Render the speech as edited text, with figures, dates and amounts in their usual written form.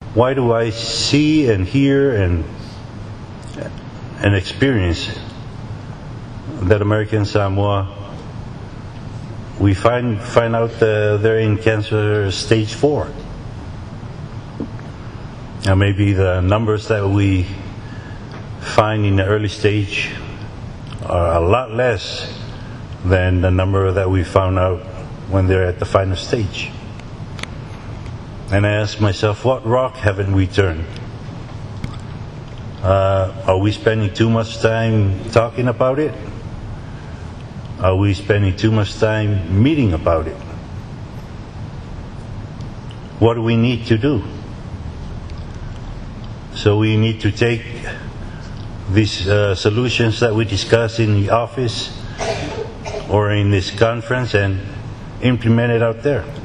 Why do I see and hear and experience that American Samoa, we find out they're in cancer stage 4? Now maybe the numbers that we find in the early stage are a lot less than the number that we found out when they're at the final stage. And I ask myself, what rock haven't we turned? Are we spending too much time talking about it? Are we spending too much time meeting about it? What do we need to do? So we need to take these solutions that we discuss in the office or in this conference and implement it out there.